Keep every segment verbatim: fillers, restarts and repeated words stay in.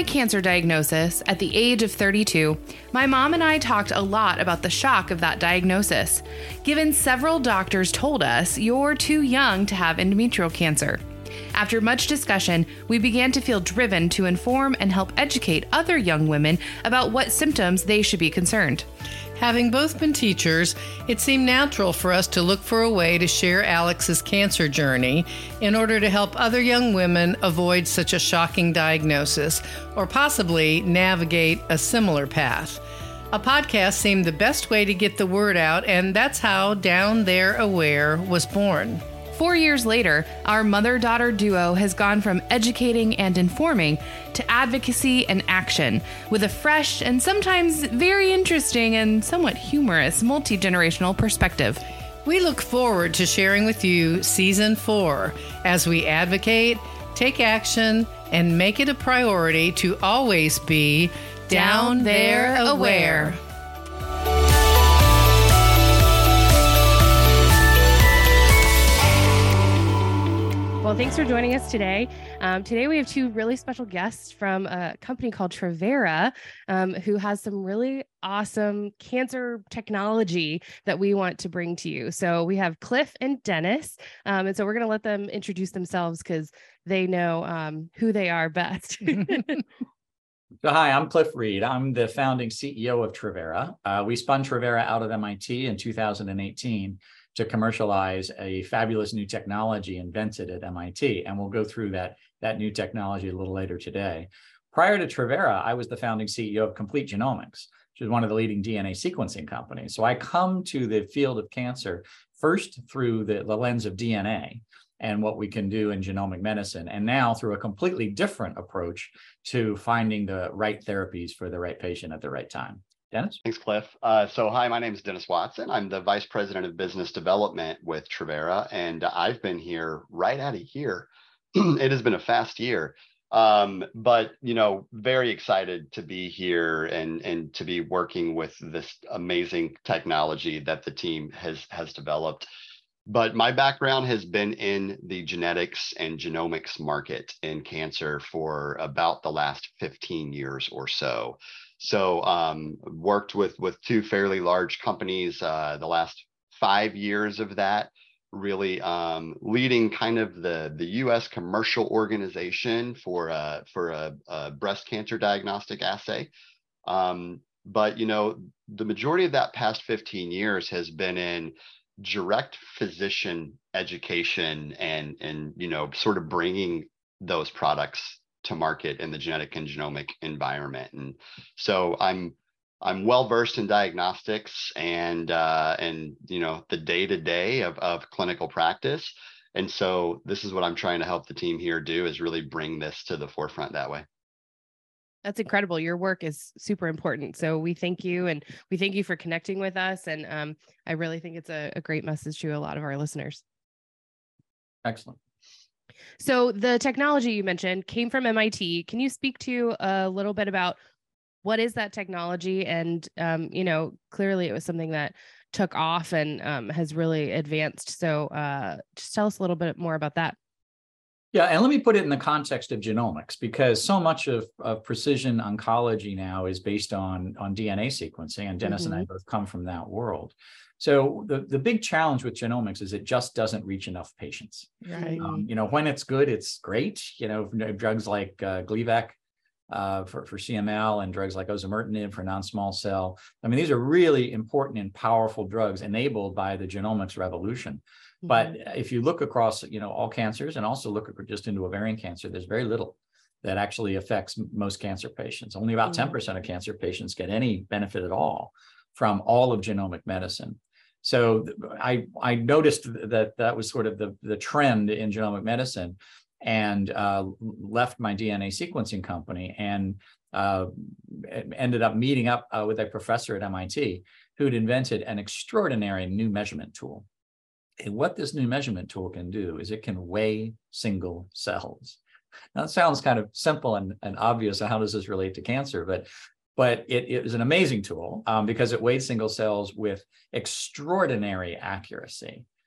cancer diagnosis at the age of thirty-two, my mom and I talked a lot about the shock of that diagnosis, given several doctors told us you're too young to have endometrial cancer. After much discussion, we began to feel driven to inform and help educate other young women about what symptoms they should be concerned. Having both been teachers, it seemed natural for us to look for a way to share Alex's cancer journey in order to help other young women avoid such a shocking diagnosis or possibly navigate a similar path. A podcast seemed the best way to get the word out, and that's how Down There Aware was born. Four years later, our mother-daughter duo has gone from educating and informing to advocacy and action, with a fresh and sometimes very interesting and somewhat humorous multi-generational perspective. We look forward to sharing with you Season four as we advocate, take action, and make it a priority to always be Down There Aware. Well, thanks for joining us today. Um, today we have two really special guests from a company called Trevera, um, who has some really awesome cancer technology that we want to bring to you. So we have Cliff and Dennis, um, and so we're going to let them introduce themselves because they know um, who they are best. So hi, I'm Cliff Reed. I'm the founding C E O of Trevera. Uh, we spun Trevera out of M I T in two thousand eighteen to commercialize a fabulous new technology invented at M I T. And we'll go through that, that new technology a little later today. Prior to Trevera, I was the founding C E O of Complete Genomics, which is one of the leading D N A sequencing companies. So I come to the field of cancer first through the, the lens of D N A and what we can do in genomic medicine, and now through a completely different approach to finding the right therapies for the right patient at the right time. Dennis? Thanks, Cliff. Uh, so hi, my name is Dennis Watson. I'm the Vice President of Business Development with Trevera, and I've been here right out of here. It has been a fast year, um, but, you know, very excited to be here and, and to be working with this amazing technology that the team has, has developed. But my background has been in the genetics and genomics market in cancer for about the last fifteen years or so. So um, worked with, with two fairly large companies, uh, the last five years of that, really um, leading kind of the, the U S commercial organization for, a, for a, a breast cancer diagnostic assay. Um, but, you know, the majority of that past fifteen years has been in direct physician education and, and, you know, sort of bringing those products to market in the genetic and genomic environment. And so I'm I'm well versed in diagnostics and uh, and you know the day to day of of clinical practice. And so this is what I'm trying to help the team here do, is really bring this to the forefront that way. That's incredible. Your work is super important. So we thank you, and we thank you for connecting with us. And um, I really think it's a, a great message to a lot of our listeners. Excellent. So the technology you mentioned came from M I T. Can you speak to a little bit about what is that technology? And, um, you know, clearly it was something that took off and um, has really advanced. So uh, just tell us a little bit more about that. Yeah, and let me put it in the context of genomics, because so much of, of precision oncology now is based on, on D N A sequencing, and Dennis mm-hmm. and I both come from that world. So the, the big challenge with genomics is it just doesn't reach enough patients. Right. Um, you know, when it's good, it's great. You know, drugs like uh, Gleevec uh, for, for C M L and drugs like osimertinib for non-small cell. I mean, these are really important and powerful drugs enabled by the genomics revolution. Mm-hmm. But if you look across, you know, all cancers and also look just into ovarian cancer, there's very little that actually affects most cancer patients. Only about mm-hmm. ten percent of cancer patients get any benefit at all from all of genomic medicine. So I, I noticed that that was sort of the, the trend in genomic medicine, and uh, left my D N A sequencing company and uh, ended up meeting up uh, with a professor at M I T who'd invented an extraordinary new measurement tool. And what this new measurement tool can do is it can weigh single cells. Now, it sounds kind of simple and, and obvious. How does this relate to cancer? But But it, it is an amazing tool um, because it weighs single cells with extraordinary accuracy.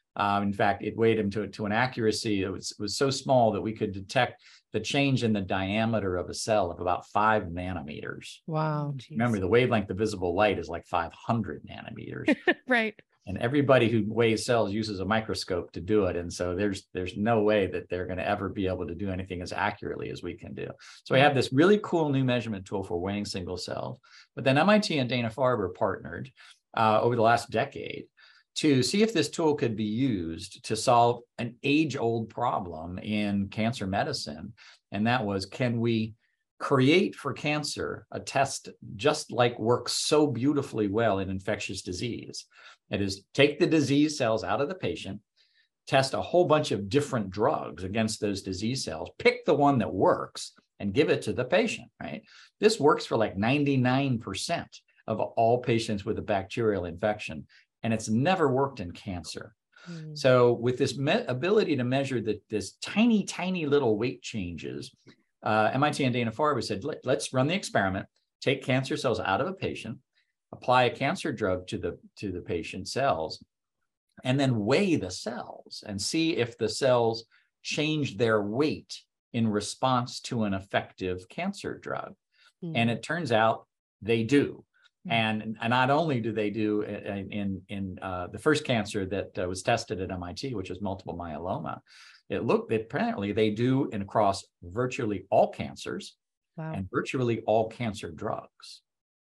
Um, in fact, it weighed him to, to an accuracy. It was, it was so small that we could detect the change in the diameter of a cell of about five nanometers. Wow. Remember, the wavelength of visible light is like five hundred nanometers. Right. And everybody who weighs cells uses a microscope to do it. And so there's there's no way that they're going to ever be able to do anything as accurately as we can do. So we have this really cool new measurement tool for weighing single cells. But then M I T and Dana-Farber partnered uh, over the last decade to see if this tool could be used to solve an age-old problem in cancer medicine. And that was, can we create for cancer a test just like works so beautifully well in infectious disease? It is, take the disease cells out of the patient, test a whole bunch of different drugs against those disease cells, pick the one that works and give it to the patient, right? This works for like ninety-nine percent of all patients with a bacterial infection, and it's never worked in cancer. Mm. So with this me- ability to measure the, this tiny, tiny little weight changes, uh, M I T and Dana-Farber said, Let, let's run the experiment, take cancer cells out of a patient, apply a cancer drug to the, to the patient's cells, and then weigh the cells and see if the cells change their weight in response to an effective cancer drug. Mm. And it turns out they do. And, and not only do they do in, in, in uh, the first cancer that uh, was tested at M I T, which is multiple myeloma, it looked, apparently they do in across virtually all cancers. Wow. And virtually all cancer drugs.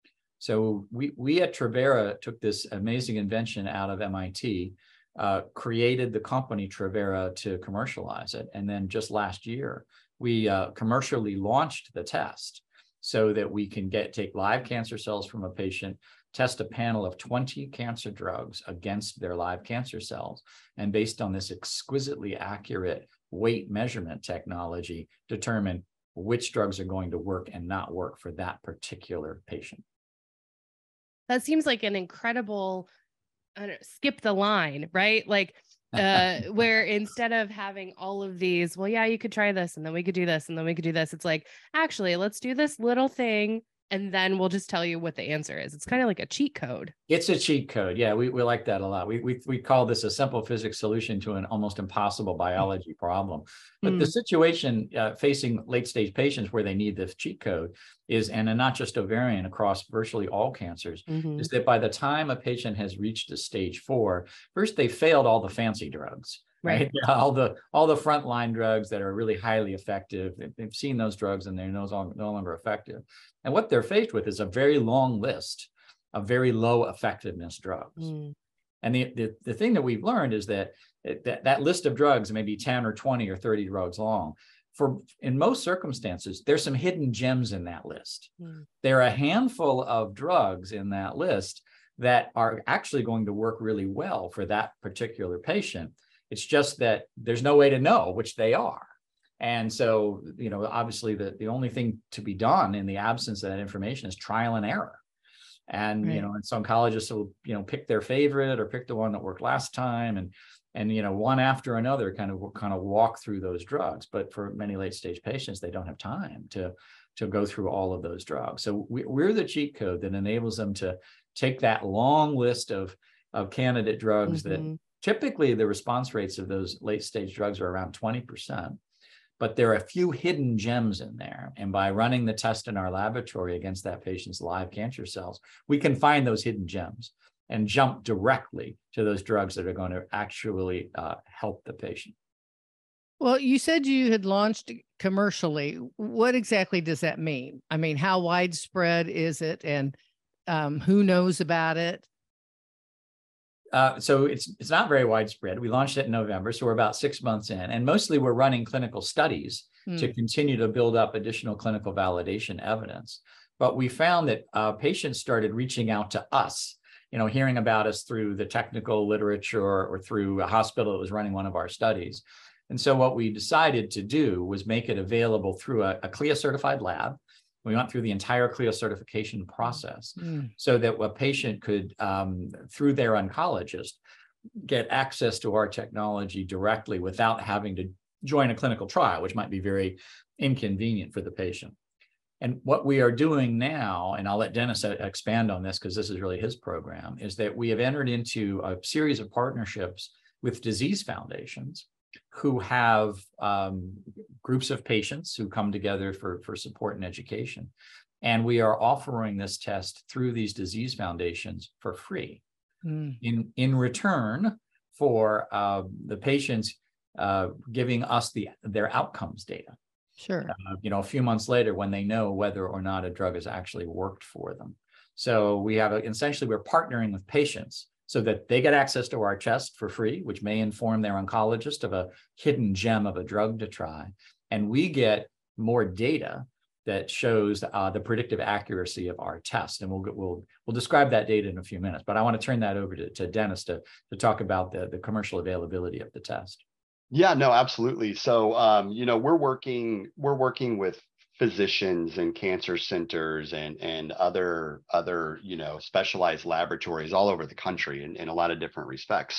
So we, we at Travera took this amazing invention out of M I T, uh, created the company Travera to commercialize it. And then just last year, we uh, commercially launched the test, so that we can get take live cancer cells from a patient, test a panel of twenty cancer drugs against their live cancer cells, and based on this exquisitely accurate weight measurement technology, determine which drugs are going to work and not work for that particular patient. That seems like an incredible I don't know, skip the line, right? Like uh, where instead of having all of these, well, yeah, you could try this and then we could do this and then we could do this. It's like, actually, let's do this little thing and then we'll just tell you what the answer is. It's kind of like a cheat code. It's a cheat code. Yeah, we, we like that a lot. We, we we call this a simple physics solution to an almost impossible biology problem. But mm. the situation uh, facing late stage patients where they need this cheat code is, and not just ovarian, across virtually all cancers, mm-hmm. is that by the time a patient has reached a stage four, first they failed all the fancy drugs. Right. right. All the all the frontline drugs that are really highly effective. They've seen those drugs and they're no, no longer effective. And what they're faced with is a very long list of very low effectiveness drugs. Mm. And the, the, the thing that we've learned is that, that that list of drugs may be ten or twenty or thirty drugs long. For in most circumstances, there's some hidden gems in that list. Mm. There are a handful of drugs in that list that are actually going to work really well for that particular patient. It's just that there's no way to know which they are. And so, you know, obviously the, the only thing to be done in the absence of that information is trial and error. And, right. you know, and so oncologists will, you know, pick their favorite or pick the one that worked last time and, and, you know, one after another kind of kind of walk through those drugs. But for many late stage patients, they don't have time to, to go through all of those drugs. So we, we're the cheat code that enables them to take that long list of, of candidate drugs mm-hmm. that typically, the response rates of those late-stage drugs are around twenty percent, but there are a few hidden gems in there. And by running the test in our laboratory against that patient's live cancer cells, we can find those hidden gems and jump directly to those drugs that are going to actually uh, help the patient. Well, you said you had launched commercially. What exactly does that mean? I mean, how widespread is it, and um, who knows about it? Uh, so it's it's not very widespread. We launched it in November, so we're about six months in, and mostly we're running clinical studies mm. to continue to build up additional clinical validation evidence. But we found that uh, patients started reaching out to us, you know, hearing about us through the technical literature or through a hospital that was running one of our studies. And so what we decided to do was make it available through a, a C L I A certified lab. We went through the entire C L I A certification process mm. so that a patient could, um, through their oncologist, get access to our technology directly without having to join a clinical trial, which might be very inconvenient for the patient. And what we are doing now, and I'll let Dennis expand on this because this is really his program, is that we have entered into a series of partnerships with disease foundations who have um, groups of patients who come together for, for support and education. And we are offering this test through these disease foundations for free. Mm. In, in return for uh, the patients uh, giving us the their outcomes data. Sure. Uh, you know, a few months later when they know whether or not a drug has actually worked for them. So we have, a, essentially, we're partnering with patients so that they get access to our test for free, which may inform their oncologist of a hidden gem of a drug to try. And we get more data that shows uh, the predictive accuracy of our test. And we'll, we'll, we'll describe that data in a few minutes, but I want to turn that over to, to Dennis to, to talk about the, the commercial availability of the test. Yeah, no, absolutely. So, um, you know, we're working, we're working with physicians and cancer centers and and other other you know specialized laboratories all over the country in, in a lot of different respects.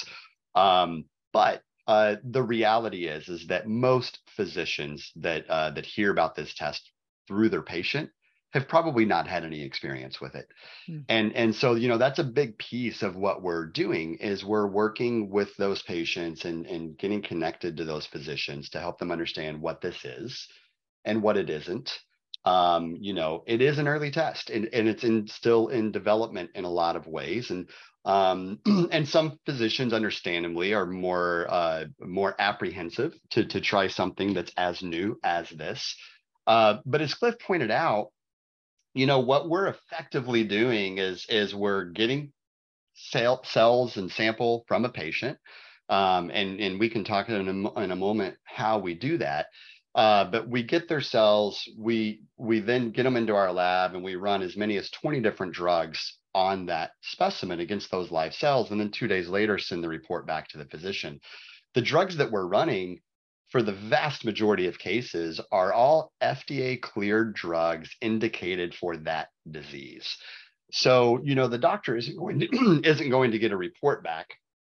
Um, but uh, the reality is is that most physicians that uh, that hear about this test through their patient have probably not had any experience with it. Hmm. And and so you know that's a big piece of what we're doing is we're working with those patients and and getting connected to those physicians to help them understand what this is and what it isn't. Um, you know, it is an early test and, and it's in still in development in a lot of ways. And um, and some physicians understandably are more uh, more apprehensive to, to try something that's as new as this. Uh, but as Cliff pointed out, you know, what we're effectively doing is, is we're getting cell, cells and sample from a patient. Um, and, and we can talk in a, in a moment how we do that. Uh, but we get their cells, we we then get them into our lab and we run as many as twenty different drugs on that specimen against those live cells. And then two days later, send the report back to the physician. The drugs that we're running for the vast majority of cases are all F D A cleared drugs indicated for that disease. So, you know, the doctor isn't going to, isn't going to get a report back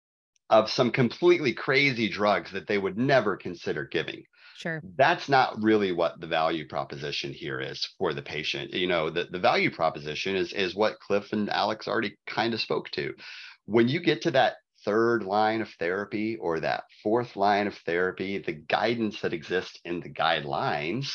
of some completely crazy drugs that they would never consider giving. Sure. That's not really what the value proposition here is for the patient. You know, the, the value proposition is, is what Cliff and Alex already kind of spoke to. When you get to that third line of therapy or that fourth line of therapy, the guidance that exists in the guidelines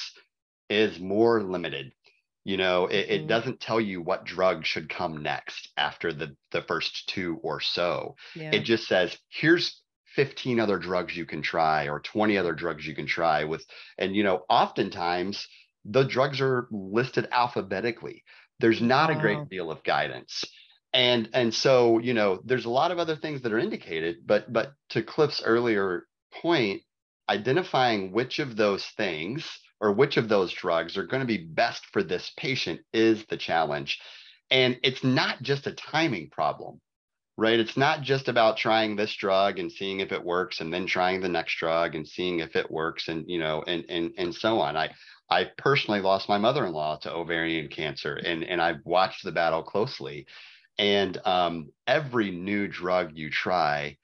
is more limited. You know, it, mm-hmm. it doesn't tell you what drug should come next after the, the first two or so. Yeah. It just says, here's fifteen other drugs you can try or twenty other drugs you can try with. And, you know, oftentimes the drugs are listed alphabetically. There's not wow. a great deal of guidance. And, and so, you know, there's a lot of other things that are indicated, but, but to Cliff's earlier point, identifying which of those things or which of those drugs are going to be best for this patient is the challenge. And it's not just a timing problem. Right. It's not just about trying this drug and seeing if it works and then trying the next drug and seeing if it works and, you know, and, and, and so on. I, I personally lost my mother-in-law to ovarian cancer and, and I've watched the battle closely. And um, every new drug you try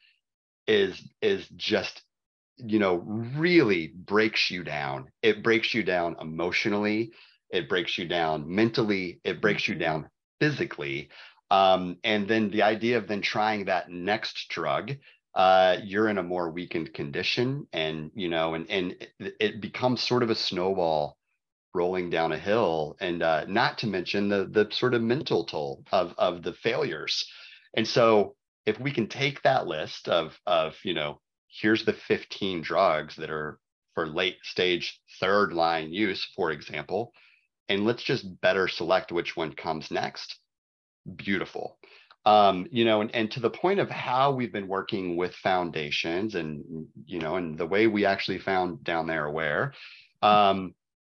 is, is just, you know, really breaks you down. It breaks you down emotionally. It breaks you down mentally. It breaks you down physically. Um, and then the idea of then trying that next drug, uh, you're in a more weakened condition and, you know, and, and it, it becomes sort of a snowball rolling down a hill and uh, not to mention the, the sort of mental toll of, of the failures. And so if we can take that list of, of, you know, here's the fifteen drugs that are for late stage third line use, for example, and let's just better select which one comes next. Beautiful. Um, you know, and, and to the point of how we've been working with foundations and, you know, and the way we actually found Down There Aware um,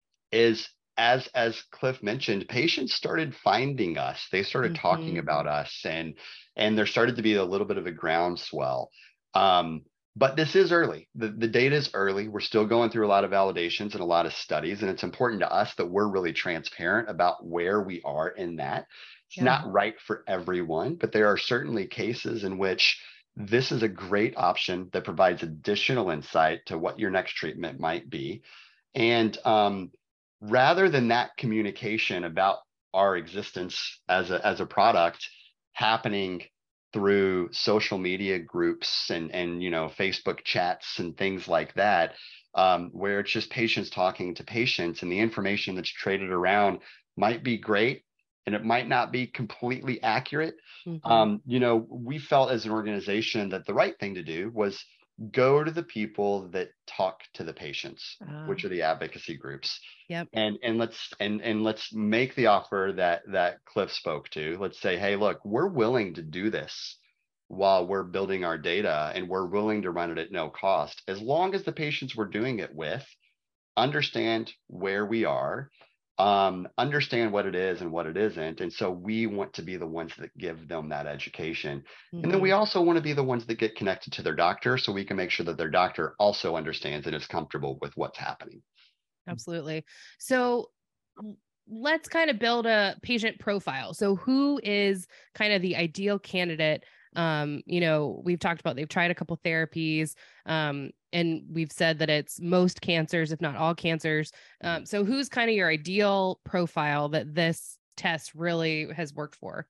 is as, as Cliff mentioned, patients started finding us. They started mm-hmm. talking about us and, and there started to be a little bit of a groundswell. Um, but this is early. The, the data is early. We're still going through a lot of validations and a lot of studies. And it's important to us that we're really transparent about where we are in that. It's yeah. not right for everyone, but there are certainly cases in which this is a great option that provides additional insight to what your next treatment might be. And um, rather than that communication about our existence as a, as a product happening through social media groups and, and you know, Facebook chats and things like that, um, where it's just patients talking to patients, and the information that's traded around might be great and it might not be completely accurate. Mm-hmm. Um, you know, we felt as an organization that the right thing to do was go to the people that talk to the patients, uh, which are the advocacy groups. Yep. And and let's and and let's make the offer that that Cliff spoke to. Let's say, hey, look, we're willing to do this while we're building our data, and we're willing to run it at no cost, as long as the patients we're doing it with understand where we are, um, understand what it is and what it isn't. And so we want to be the ones that give them that education. Mm-hmm. And then we also want to be the ones that get connected to their doctor, so we can make sure that their doctor also understands and is comfortable with what's happening. Absolutely. So let's kind of build a patient profile. So who is kind of the ideal candidate? Um, you know, we've talked about, they've tried a couple therapies, um, and we've said that it's most cancers, if not all cancers. Um, so who's kind of your ideal profile that this test really has worked for?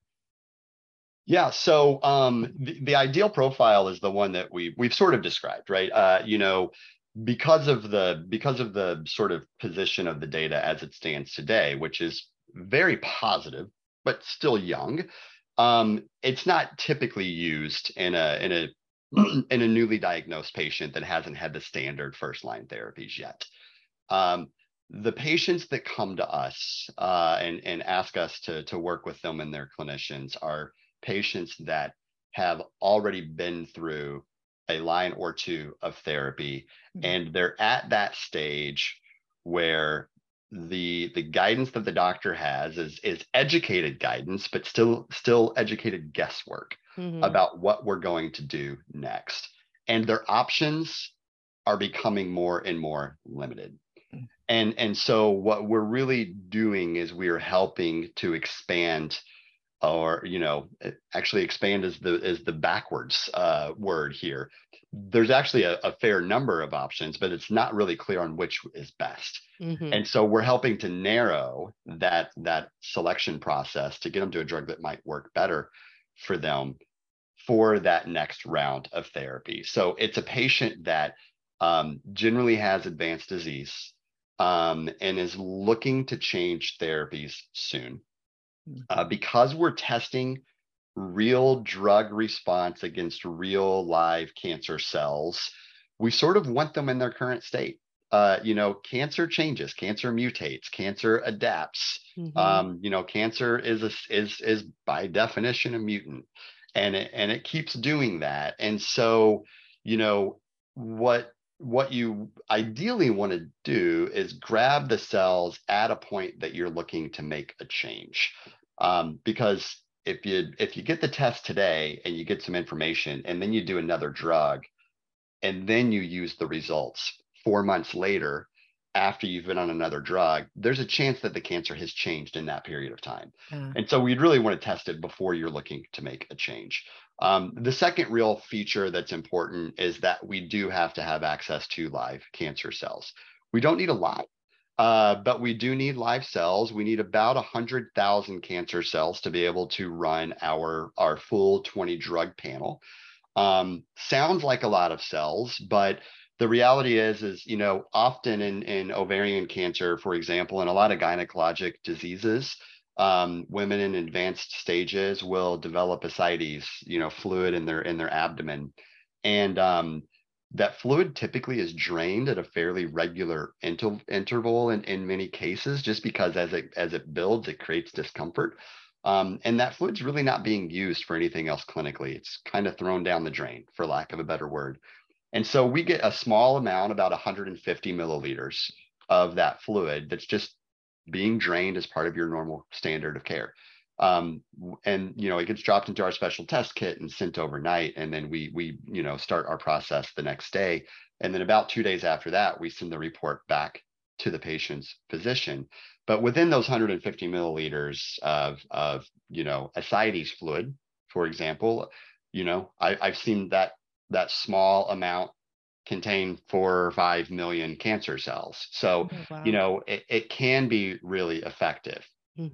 Yeah, so um, the, the ideal profile is the one that we we've sort of described, right? Uh, you know, because of the because of the sort of position of the data as it stands today, which is very positive but still young. Um, it's not typically used in a in a in a newly diagnosed patient that hasn't had the standard first line therapies yet. Um, the patients that come to us uh, and and ask us to to work with them and their clinicians are patients that have already been through a line or two of therapy, mm-hmm. and they're at that stage where the the guidance that the doctor has is is educated guidance, but still still educated guesswork mm-hmm. about what we're going to do next, and their options are becoming more and more limited. Mm-hmm. and and so what we're really doing is we are helping to expand, or you know actually expand is the is the backwards uh word here. There's actually a, a fair number of options, but it's not really clear on which is best. Mm-hmm. And so we're helping to narrow that that selection process to get them to a drug that might work better for them for that next round of therapy. So it's a patient that um, generally has advanced disease um, and is looking to change therapies soon. Uh, because we're testing real drug response against real live cancer cells, we sort of want them in their current state. Uh, you know, cancer changes, cancer mutates, cancer adapts. Mm-hmm. Um, you know, cancer is a, is is by definition a mutant, and it, and it keeps doing that. And so, you know, what what you ideally want to do is grab the cells at a point that you're looking to make a change. Um, because if you if you get the test today and you get some information, and then you do another drug, and then you use the results four months later after you've been on another drug, there's a chance that the cancer has changed in that period of time. Uh, and so we'd really want to test it before you're looking to make a change. Um, the second real feature that's important is that we do have to have access to live cancer cells. We don't need a lot. Uh, but we do need live cells. We need about one hundred thousand cancer cells to be able to run our, our full twenty drug panel. Um, sounds like a lot of cells, but the reality is, is, you know, often in, in ovarian cancer, for example, and a lot of gynecologic diseases, um, women in advanced stages will develop ascites, you know, fluid in their in their abdomen. And um, that fluid typically is drained at a fairly regular inter- interval in, in many cases, just because as it as it builds, it creates discomfort. Um, and that fluid's really not being used for anything else clinically. It's kind of thrown down the drain, for lack of a better word. And so we get a small amount, about one hundred fifty milliliters of that fluid that's just being drained as part of your normal standard of care. Um, and, you know, it gets dropped into our special test kit and sent overnight. And then we, we, you know, start our process the next day. And then about two days after that, we send the report back to the patient's physician. But within those one hundred fifty milliliters of, of, you know, ascites fluid, for example, you know, I, I've seen that, that small amount contain four or five million cancer cells. So, oh, wow. you know, it, it can be really effective. Mm-hmm.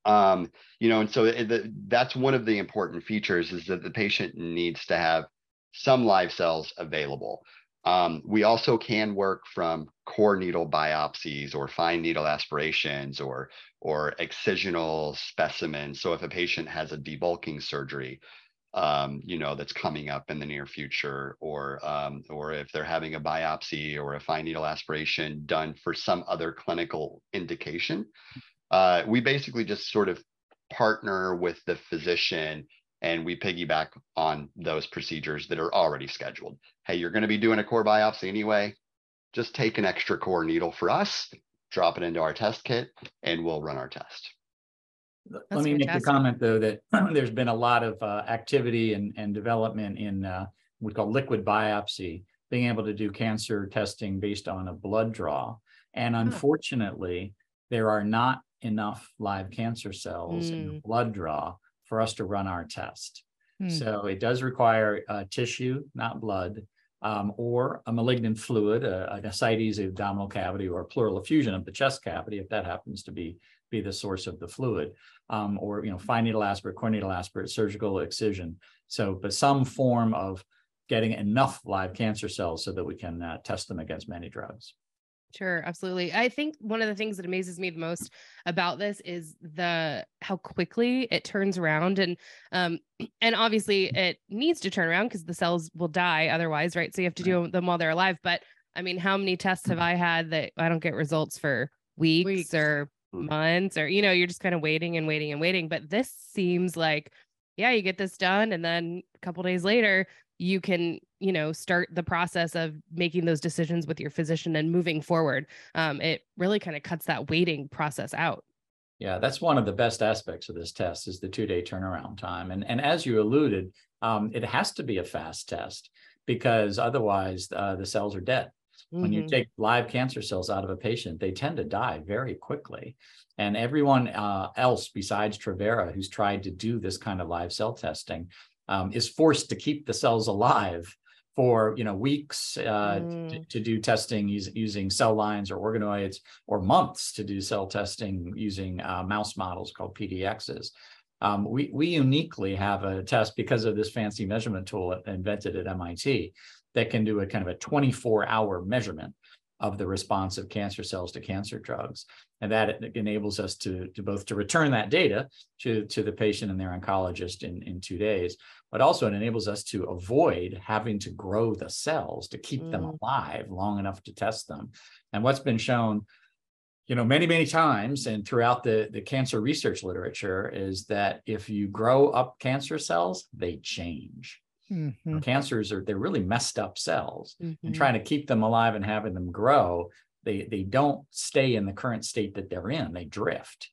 Um, you know, and so the, that's one of the important features, is that the patient needs to have some live cells available. Um, we also can work from core needle biopsies or fine needle aspirations or, or excisional specimens. So if a patient has a debulking surgery, um, you know, that's coming up in the near future, or, um, or if they're having a biopsy or a fine needle aspiration done for some other clinical indication, uh, we basically just sort of partner with the physician, and we piggyback on those procedures that are already scheduled. Hey, you're going to be doing a core biopsy anyway. Just take an extra core needle for us, drop it into our test kit, and we'll run our test. That's Let me fantastic. make the comment, though, that there's been a lot of uh, activity and, and development in uh, what we call liquid biopsy, being able to do cancer testing based on a blood draw. And unfortunately, there are not enough live cancer cells mm. in the blood draw for us to run our test. Mm. So it does require uh, tissue, not blood, um, or a malignant fluid, a, an ascites of the abdominal cavity, or a pleural effusion of the chest cavity, if that happens to be, be the source of the fluid, um, or, you know, fine needle aspirate, core needle aspirate, surgical excision. So, but some form of getting enough live cancer cells so that we can uh, test them against many drugs. Sure, absolutely. I think one of the things that amazes me the most about this is the how quickly it turns around, and um and obviously it needs to turn around because the cells will die otherwise, right? So you have to do them while they're alive. But I mean, how many tests have I had that I don't get results for weeks, weeks. or months, or, you know, you're just kind of waiting and waiting and waiting. But this seems like, yeah, you get this done, and then a couple days later, you can, you know, start the process of making those decisions with your physician and moving forward. Um, it really kind of cuts that waiting process out. Yeah, that's one of the best aspects of this test, is the two-day turnaround time. And, and as you alluded, um, it has to be a fast test, because otherwise uh, the cells are dead. Mm-hmm. When you take live cancer cells out of a patient, they tend to die very quickly. And everyone uh, else besides Trevera who's tried to do this kind of live cell testing Um, is forced to keep the cells alive for, you know, weeks uh, mm. to, to do testing use, using cell lines or organoids, or months to do cell testing using uh, mouse models called P D Xs. Um, we, we uniquely have a test, because of this fancy measurement tool invented at M I T, that can do a kind of a twenty-four hour measurement of the response of cancer cells to cancer drugs. And that enables us to, to both to return that data to, to the patient and their oncologist in, in two days, but also it enables us to avoid having to grow the cells to keep mm. them alive long enough to test them. And what's been shown, you know, many, many times and throughout the, the cancer research literature is that if you grow up cancer cells, they change. Mm-hmm. Cancers are, they're really messed up cells, mm-hmm. and trying to keep them alive and having them grow, they they don't stay in the current state that they're in, they drift.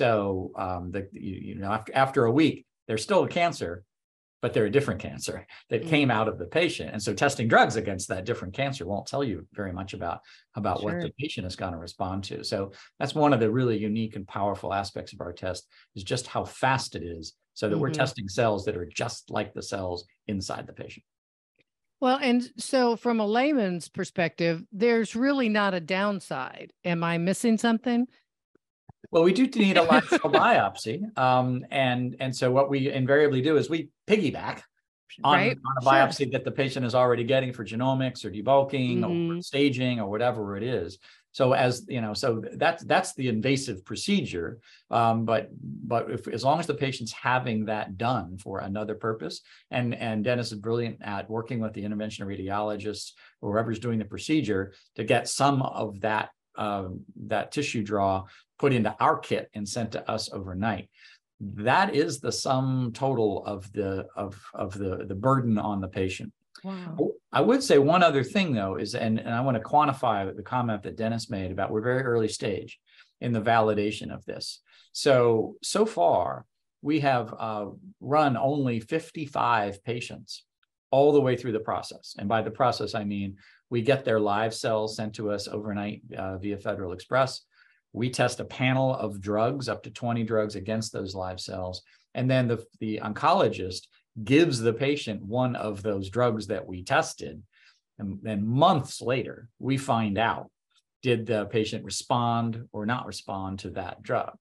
So um, the you, you know after, after a week, they're still a cancer, but they're a different cancer that mm-hmm. came out of the patient. And so testing drugs against that different cancer won't tell you very much about, about sure. what the patient is going to respond to. So that's one of the really unique and powerful aspects of our test, is just how fast it is, so that mm-hmm. we're testing cells that are just like the cells inside the patient. Well, and so from a layman's perspective, there's really not a downside. Am I missing something? Well, we do need a live cell biopsy. Um, and, and so what we invariably do is we piggyback on, right? on a biopsy sure. that the patient is already getting for genomics or debulking mm-hmm. or staging or whatever it is. So as you know, so that's that's the invasive procedure. Um, but but if, as long as the patient's having that done for another purpose, and and Dennis is brilliant at working with the interventional radiologists or whoever's doing the procedure to get some of that uh, that tissue draw put into our kit and sent to us overnight. That is the sum total of the of of the the burden on the patient. Wow. I would say one other thing, though, is, and, and I want to quantify the comment that Dennis made about we're very early stage in the validation of this. So, so far, we have uh, run only fifty-five patients all the way through the process. And by the process, I mean, we get their live cells sent to us overnight uh, via Federal Express. We test a panel of drugs, up to twenty drugs against those live cells. And then the, the oncologist gives the patient one of those drugs that we tested. And then months later, we find out, did the patient respond or not respond to that drug?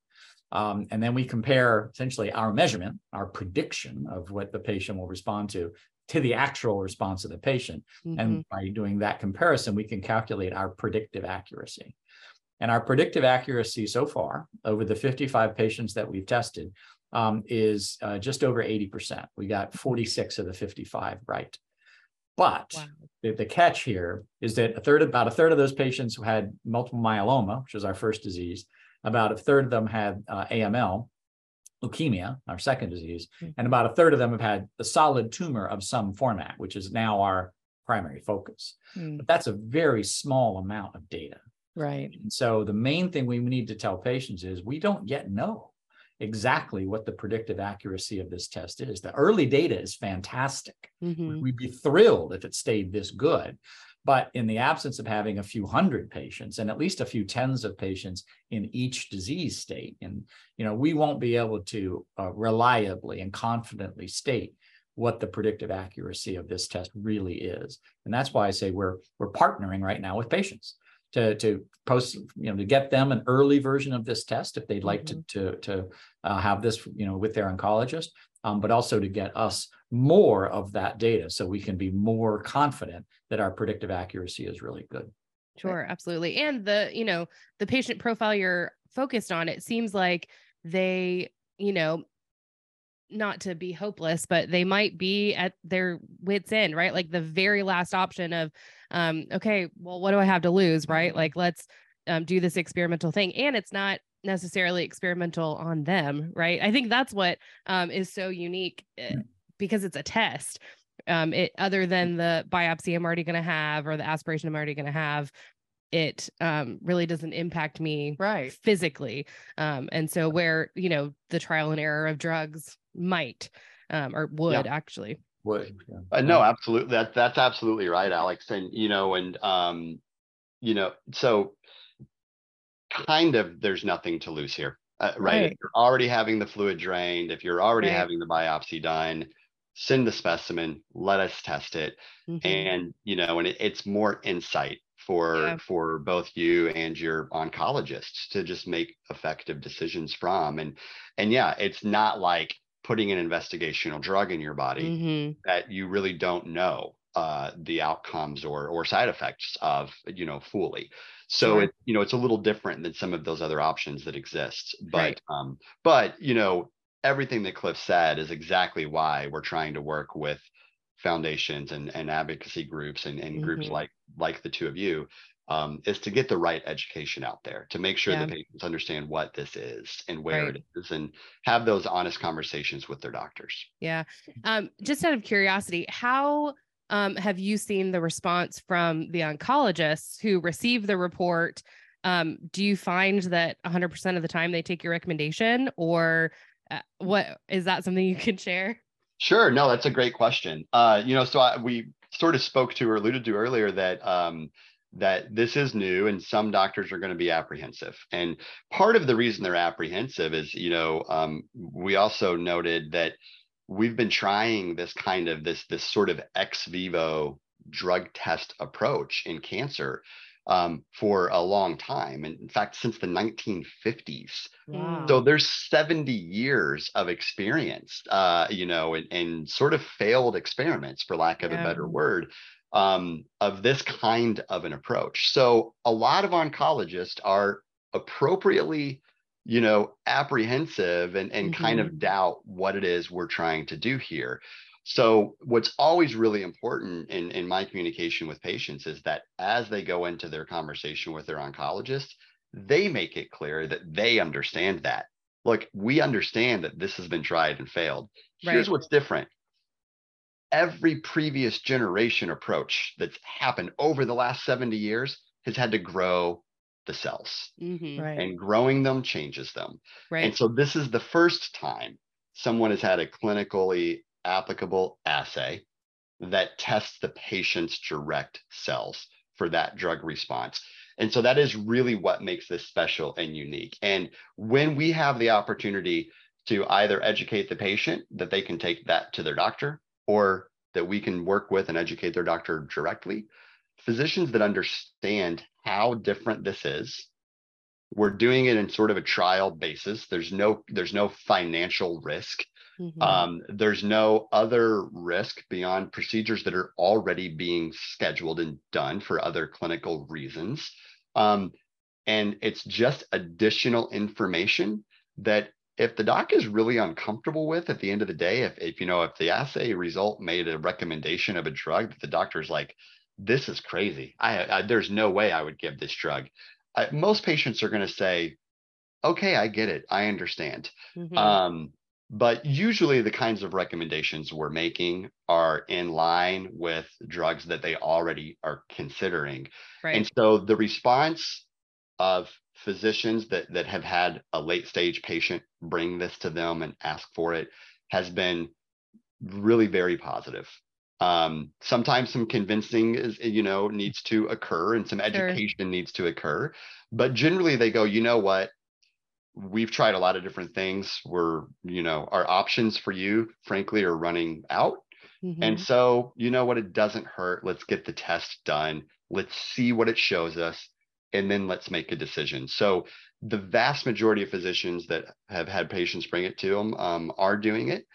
Um, and then we compare essentially our measurement, our prediction of what the patient will respond to, to the actual response of the patient. Mm-hmm. And by doing that comparison, we can calculate our predictive accuracy. And our predictive accuracy so far, over the fifty-five patients that we've tested, um, is uh, just over eighty percent. We got forty-six of the fifty-five right. But wow. the, the catch here is that a third, about a third of those patients who had multiple myeloma, which is our first disease, about a third of them had uh, A M L, leukemia, our second disease, mm-hmm. and about a third of them have had a solid tumor of some format, which is now our primary focus. Mm. But that's a very small amount of data. Right. And so the main thing we need to tell patients is we don't yet know exactly what the predictive accuracy of this test is. The early data is fantastic. Mm-hmm. We'd be thrilled if it stayed this good. But in the absence of having a few hundred patients and at least a few tens of patients in each disease state, and you know, we won't be able to uh, reliably and confidently state what the predictive accuracy of this test really is. And that's why I say we're we're partnering right now with patients to to post, you know, to get them an early version of this test if they'd like mm-hmm. to to to uh, have this, you know, with their oncologist, um, but also to get us more of that data so we can be more confident that our predictive accuracy is really good. Sure, absolutely. And the, you know, the patient profile you're focused on, it seems like they, you know, not to be hopeless, but they might be at their wits' end, right? Like the very last option of, um, okay, well, what do I have to lose, right? Like, let's um, do this experimental thing. And it's not necessarily experimental on them, right? I think that's what um, is so unique uh, because it's a test. Um, it other than the biopsy I'm already going to have or the aspiration I'm already going to have, it um, really doesn't impact me right. physically. Um, and so where, you know, the trial and error of drugs might um, or would yeah. actually. Would. Yeah. Uh, no, absolutely. That, that's absolutely right, Alex. And, you know, and, um, you know, so kind of there's nothing to lose here, uh, right? right? If you're already having the fluid drained, if you're already right. having the biopsy done, send the specimen, let us test it. Mm-hmm. And, you know, and it, it's more insight for, yeah. for both you and your oncologists to just make effective decisions from. And, and yeah, it's not like putting an investigational drug in your body mm-hmm. that you really don't know uh, the outcomes or, or side effects of, you know, fully. So sure. it, you know, it's a little different than some of those other options that exist, but, right. um, but, you know, everything that Cliff said is exactly why we're trying to work with foundations and, and advocacy groups and, and mm-hmm. groups like like the two of you, um, is to get the right education out there, to make sure yeah. that patients understand what this is and where right. it is, and have those honest conversations with their doctors. Yeah. Um, just out of curiosity, how um, have you seen the response from the oncologists who receive the report? Um, do you find that one hundred percent of the time they take your recommendation, or Uh, what is that something you can share? Sure. No, that's a great question. Uh, you know, so I, we sort of spoke to or alluded to earlier that um, that this is new and some doctors are going to be apprehensive. And part of the reason they're apprehensive is, you know, um, we also noted that we've been trying this kind of this this sort of ex vivo drug test approach in cancer Um, for a long time. And in fact, since the nineteen fifties. Wow. So there's seventy years of experience, uh, you know, and, and sort of failed experiments, for lack of yeah. a better word, um, of this kind of an approach. So a lot of oncologists are appropriately, you know, apprehensive and, and mm-hmm. kind of doubt what it is we're trying to do here. So what's always really important in, in my communication with patients is that as they go into their conversation with their oncologist, they make it clear that they understand that. Look, we understand that this has been tried and failed. Here's right. what's different. Every previous generation approach that's happened over the last seventy years has had to grow the cells. Mm-hmm. Right. And growing them changes them. Right. And so this is the first time someone has had a clinically applicable assay that tests the patient's direct cells for that drug response. And so that is really what makes this special and unique. And when we have the opportunity to either educate the patient that they can take that to their doctor, or that we can work with and educate their doctor directly, physicians that understand how different this is We're doing it in sort of a trial basis. There's no there's no financial risk. Mm-hmm. Um, there's no other risk beyond procedures that are already being scheduled and done for other clinical reasons. Um, and it's just additional information that if the doc is really uncomfortable with at the end of the day, if, if you know, if the assay result made a recommendation of a drug that the doctor's like, this is crazy. I, I there's no way I would give this drug. I, most patients are going to say, okay, I get it. I understand. Mm-hmm. Um, but usually the kinds of recommendations we're making are in line with drugs that they already are considering. Right. And so the response of physicians that, that have had a late stage patient bring this to them and ask for it has been really very positive. Um, sometimes some convincing is, you know, needs to occur and some education sure. needs to occur, but generally they go, you know what? We've tried a lot of different things. We're, you know, our options for you, frankly, are running out. Mm-hmm. And so, you know what? It doesn't hurt. Let's get the test done. Let's see what it shows us. And then let's make a decision. So the vast majority of physicians that have had patients bring it to them um, are doing it.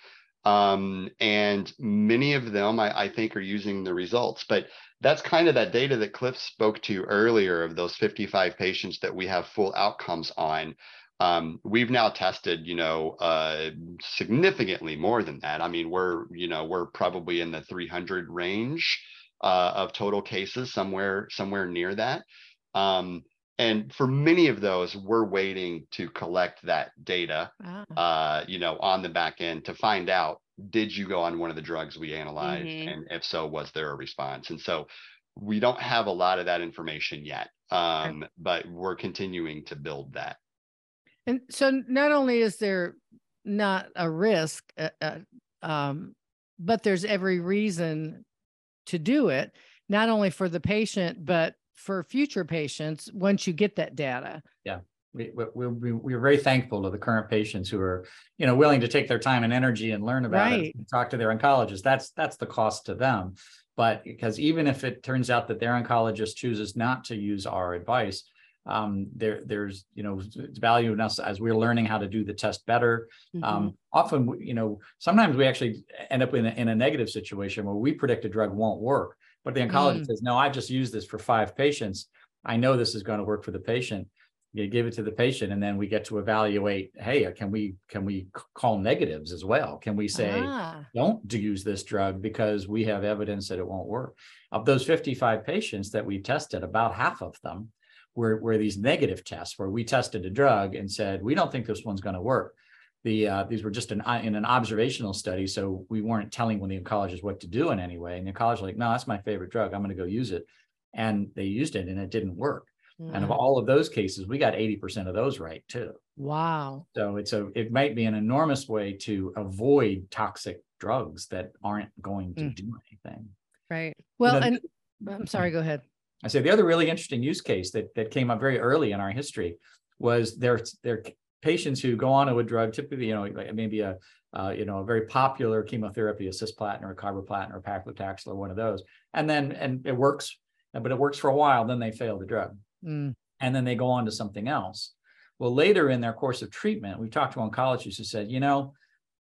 Um, and many of them, I, I think, are using the results. But that's kind of that data that Cliff spoke to earlier of those fifty-five patients that we have full outcomes on. Um, we've now tested, you know, uh, significantly more than that. I mean, we're, you know, we're probably in the three hundred range uh, of total cases, somewhere, somewhere near that. Um, and for many of those, we're waiting to collect that data, wow. uh, you know, on the back end to find out, did you go on one of the drugs we analyzed? Mm-hmm. And if so, was there a response? And so we don't have a lot of that information yet, um, but we're continuing to build that. And so not only is there not a risk, uh, uh, um, but there's every reason to do it, not only for the patient, but for future patients once you get that data. Yeah, we, we, we, we're very thankful to the current patients who are, you know, willing to take their time and energy and learn about right. it and talk to their oncologist. That's, that's the cost to them. But because even if it turns out that their oncologist chooses not to use our advice, um, there, there's, you know, value in us as we're learning how to do the test better. Mm-hmm. Um, often, you know, sometimes we actually end up in a, in a negative situation where we predict a drug won't work, but the oncologist mm. says, no, I've just used this for five patients. I know this is going to work for the patient. You give it to the patient, and then we get to evaluate, hey, can we, can we call negatives as well? Can we say, ah. don't do use this drug because we have evidence that it won't work? Of those fifty-five patients that we tested, about half of them Were, were these negative tests where we tested a drug and said, we don't think this one's going to work. The uh, these were just an, in an observational study, so we weren't telling when the oncologist what to do in any way. And the oncologist was like, no, that's my favorite drug. I'm going to go use it. And they used it and it didn't work. Mm. And of all of those cases, we got eighty percent of those right too. Wow. So it's a it might be an enormous way to avoid toxic drugs that aren't going to mm. do anything. Right. Well, you know, and I'm sorry, go ahead. I say the other really interesting use case that, that came up very early in our history was there, there are patients who go on to a drug, typically, you know, maybe a, uh, you know, a very popular chemotherapy, a cisplatin or a carboplatin or paclitaxel or one of those. And then, and it works, but it works for a while, then they fail the drug. Mm. And then they go on to something else. Well, later in their course of treatment, we've talked to oncologists who said, you know,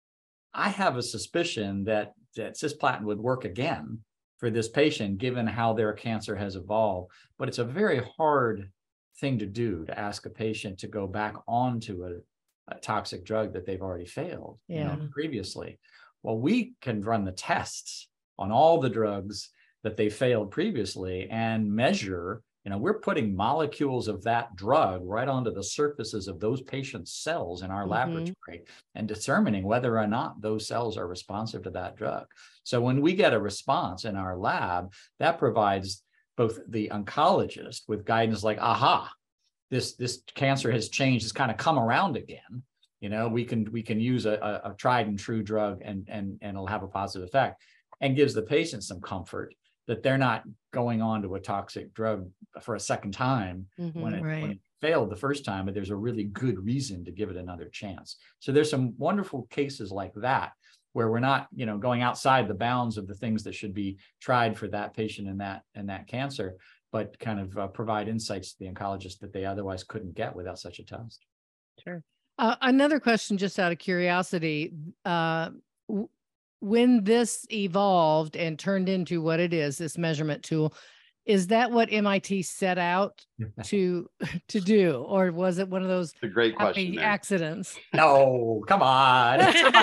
I have a suspicion that, that cisplatin would work again for this patient, given how their cancer has evolved. But it's a very hard thing to do, to ask a patient to go back onto a, a toxic drug that they've already failed yeah. you know, previously. Well, we can run the tests on all the drugs that they failed previously and measure, you know, we're putting molecules of that drug right onto the surfaces of those patients' cells in our mm-hmm. laboratory and determining whether or not those cells are responsive to that drug. So when we get a response in our lab, that provides both the oncologist with guidance like, aha, this, this cancer has changed, it's kind of come around again. You know, we can we can use a, a, a tried and true drug and, and, and it'll have a positive effect, and gives the patient some comfort that they're not going on to a toxic drug for a second time mm-hmm, when, it, right. when it failed the first time, but there's a really good reason to give it another chance. So there's some wonderful cases like that where we're not, you know, going outside the bounds of the things that should be tried for that patient and that and that cancer, but kind of uh, provide insights to the oncologist that they otherwise couldn't get without such a test. Sure. Uh, another question, just out of curiosity, uh, w- when this evolved and turned into what it is, this measurement tool, is that what M I T set out to to do, or was it one of those It's a great question, man. accidents? No, come on. It's M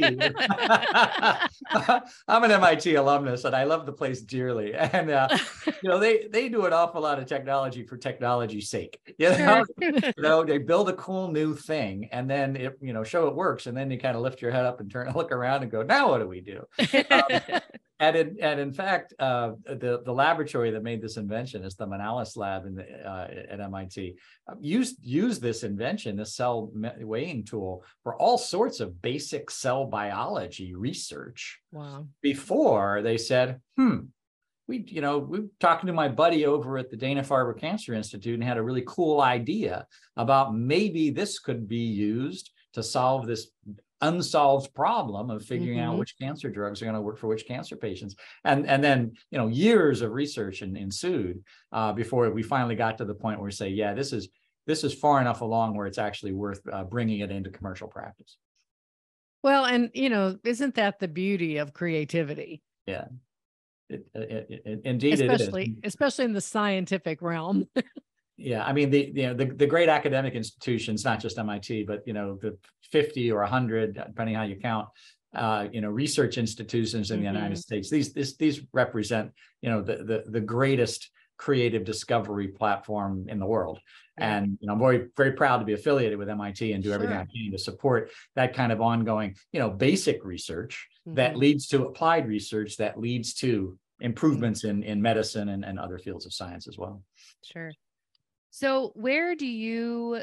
I T. I'm an M I T alumnus and I love the place dearly. And, uh, you know, they, they do an awful lot of technology for technology's sake. You know? You know, they build a cool new thing and then, it, you know, show it works. And then you kind of lift your head up and turn and look around and go, now what do we do? Um, and, in, and in fact, uh, the, the laboratory that made this invention is the Manalis lab in the, uh, at M I T. Uh, used, used this invention, this cell weighing tool, for all sorts of basic cell biology research. Wow. Before they said, hmm, we, you know, we were talking to my buddy over at the Dana-Farber Cancer Institute and had a really cool idea about maybe this could be used to solve this unsolved problem of figuring mm-hmm. out which cancer drugs are going to work for which cancer patients. And, and then, you know, years of research in, ensued uh, before we finally got to the point where we say, yeah, this is, this is far enough along where it's actually worth uh, bringing it into commercial practice. Well, and, you know, isn't that the beauty of creativity? Yeah, it, it, it, indeed especially, it is. Especially in the scientific realm. Yeah, I mean, the, you know, the, the great academic institutions, not just M I T, but, you know, the fifty or one hundred, depending how you count, uh, you know, research institutions in mm-hmm. the United States, these, this, these represent, you know, the, the, the greatest creative discovery platform in the world. Yeah. And, you know, I'm very, very proud to be affiliated with M I T and do everything sure. I can to support that kind of ongoing, you know, basic research mm-hmm. that leads to applied research that leads to improvements in, in medicine and, and other fields of science as well. Sure. So where do you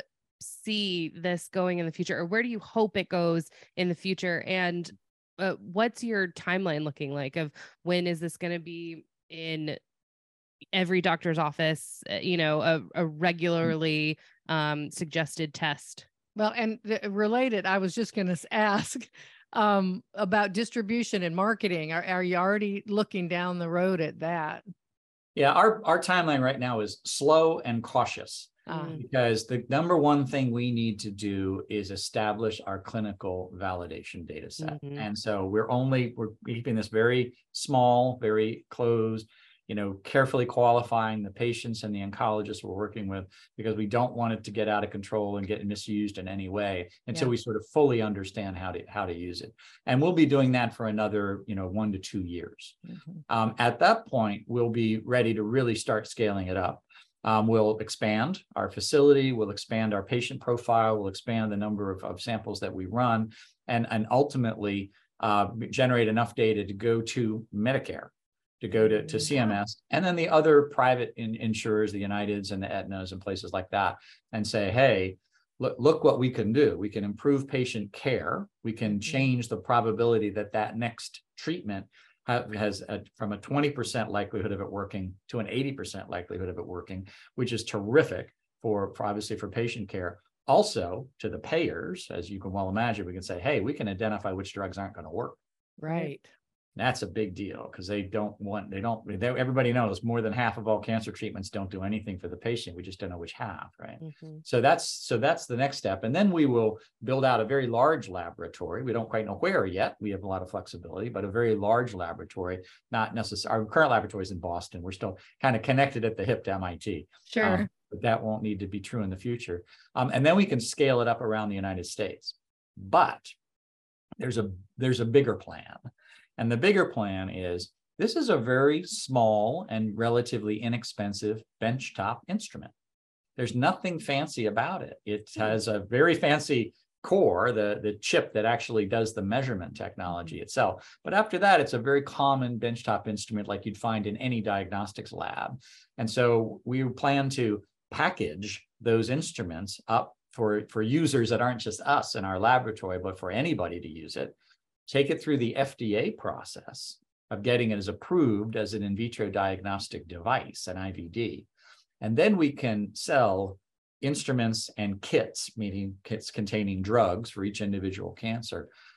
see this going in the future, or where do you hope it goes in the future? And uh, what's your timeline looking like of when is this going to be in every doctor's office, you know, a, a regularly um, suggested test? Well, and th- related, I was just going to ask um, about distribution and marketing. Are, are you already looking down the road at that? Yeah, our, our timeline right now is slow and cautious uh, because the number one thing we need to do is establish our clinical validation data set. Mm-hmm. And so we're only, we're keeping this very small, very closed, you know, carefully qualifying the patients and the oncologists we're working with, because we don't want it to get out of control and get misused in any way until yeah. we sort of fully understand how to how to use it. And we'll be doing that for another, you know, one to two years. Mm-hmm. Um, at that point, we'll be ready to really start scaling it up. Um, we'll expand our facility, we'll expand our patient profile, we'll expand the number of, of samples that we run, and, and ultimately uh, generate enough data to go to Medicare, to go to, to C M S, and then the other private in, insurers, the Uniteds and the Aetnas and places like that, and say, hey, look, look what we can do. We can improve patient care. We can change the probability that that next treatment ha- has a, from a twenty percent likelihood of it working to an eighty percent likelihood of it working, which is terrific for, for obviously for patient care. Also to the payers, as you can well imagine, we can say, hey, we can identify which drugs aren't going to work. Right. That's a big deal because they don't want, they don't, they, everybody knows more than half of all cancer treatments don't do anything for the patient. We just don't know which half, right? Mm-hmm. So that's, so that's the next step. And then we will build out a very large laboratory. We don't quite know where yet. We have a lot of flexibility, but a very large laboratory, not necessarily, our current laboratory is in Boston. We're still kind of connected at the hip to M I T. Sure. Um, but that won't need to be true in the future. Um, and then we can scale it up around the United States. But there's a, there's a bigger plan. And the bigger plan is, this is a very small and relatively inexpensive benchtop instrument. There's nothing fancy about it. It has a very fancy core, the, the chip that actually does the measurement technology itself. But after that, it's a very common benchtop instrument like you'd find in any diagnostics lab. And so we plan to package those instruments up for, for users that aren't just us in our laboratory, but for anybody to use it. Take it through the F D A process of getting it as approved as an in vitro diagnostic device, an I V D. And then we can sell instruments and kits, meaning kits containing drugs for each individual cancer,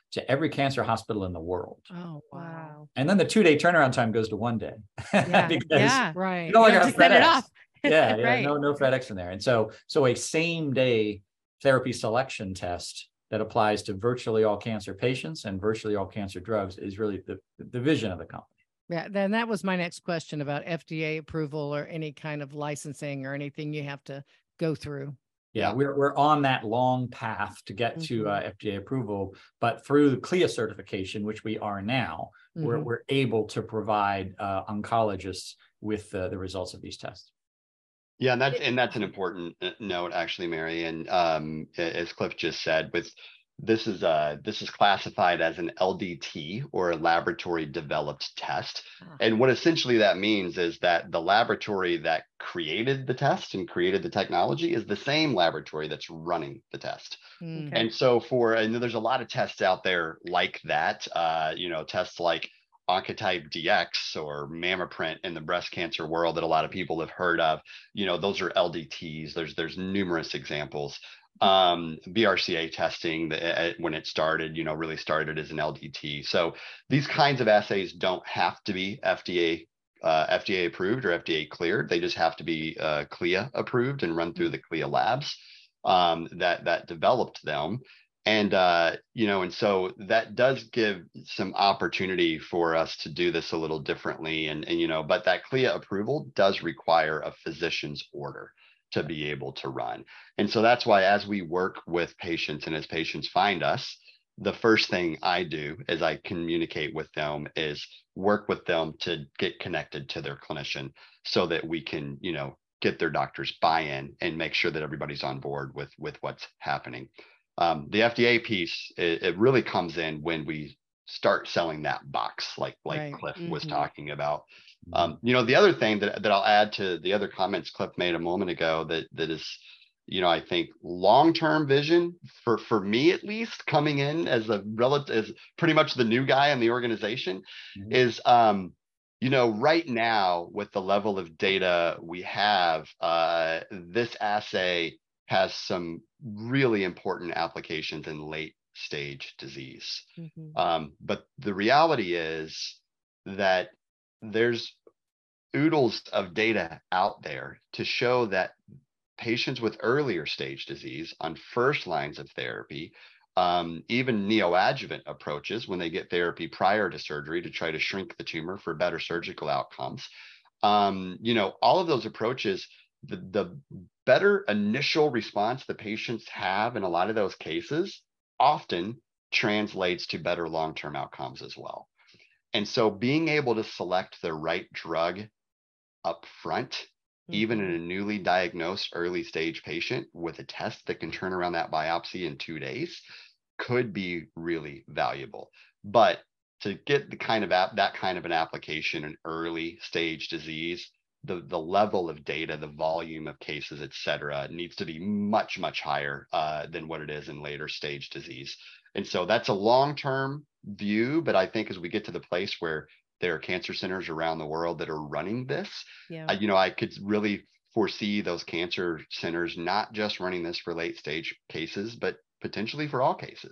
to every cancer hospital in the world. Oh, wow. And then the two day turnaround time goes to one day. Yeah. because yeah. Right. you don't like You have have to send it FedEx. off. yeah, yeah, Right. no, no FedEx in there. And so, so a same day therapy selection test that applies to virtually all cancer patients and virtually all cancer drugs is really the, the vision of the company. Yeah, then that was my next question about F D A approval or any kind of licensing or anything you have to go through. Yeah, we're we're on that long path to get Mhm. to uh, F D A approval, but through the C L I A certification, which we are now, we're Mhm. we're able to provide uh, oncologists with uh, the results of these tests. Yeah, and that's and that's an important uh, note, actually, Mary. And um, a- as Cliff just said, with this is uh this is classified as an L D T, or a laboratory developed test. Ah. And what essentially that means is that the laboratory that created the test and created the technology is the same laboratory that's running the test. Mm. Okay. And so for, and there's a lot of tests out there like that, uh, you know, tests like Oncotype D X or MammaPrint in the breast cancer world that a lot of people have heard of. You know, those are L D Ts. There's there's numerous examples. Um, B R C A testing, the, uh, when it started, you know, really started as an L D T. So these kinds of assays don't have to be F D A uh, F D A approved or F D A cleared. They just have to be uh, C L I A approved and run through the C L I A labs um, that that developed them. And, uh, you know, and so that does give some opportunity for us to do this a little differently. And, and, you know, but that C L I A approval does require a physician's order to be able to run. And so that's why, as we work with patients and as patients find us, the first thing I do as I communicate with them is work with them to get connected to their clinician so that we can, you know, get their doctor's buy-in and make sure that everybody's on board with, with what's happening. Um, the F D A piece, it, it really comes in when we start selling that box, like like Right. Cliff Mhm. was talking about. Um, you know, the other thing that, that I'll add to the other comments Cliff made a moment ago that that is, you know, I think long-term vision for for me, at least, coming in as a relative, as pretty much the new guy in the organization, Mhm. is um, you know, right now with the level of data we have, uh, this assay has some really important applications in late stage disease. Mhm. Um, but the reality is that there's oodles of data out there to show that patients with earlier stage disease on first lines of therapy, um, even neoadjuvant approaches when they get therapy prior to surgery to try to shrink the tumor for better surgical outcomes, um, you know, all of those approaches, the, the better initial response the patients have in a lot of those cases often translates to better long-term outcomes as well. And so being able to select the right drug up front, even in a newly diagnosed early stage patient with a test that can turn around that biopsy in two days could be really valuable. But to get the kind of app, that kind of an application in early stage disease, the, the level of data, the volume of cases, et cetera, needs to be much, much higher uh, than what it is in later stage disease. And so that's a long-term view, but I think as we get to the place where there are cancer centers around the world that are running this, Yeah. uh, you know, I could really foresee those cancer centers not just running this for late stage cases, but potentially for all cases.